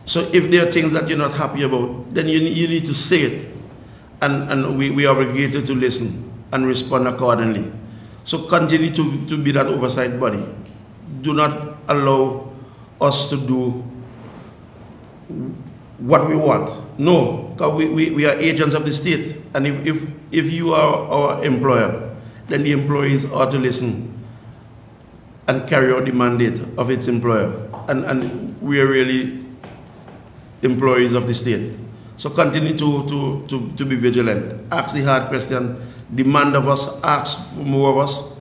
So if there are things that you're not happy about, then you need to say it. And we are obligated to listen and respond accordingly. So continue to be that oversight body. Do not allow us to do what we want. No, because we are agents of the state. And if you are our employer, then the employees are to listen and carry out the mandate of its employer. And we are really employees of the state. So continue to be vigilant. Ask the hard question. Demand of us. Ask for more of us.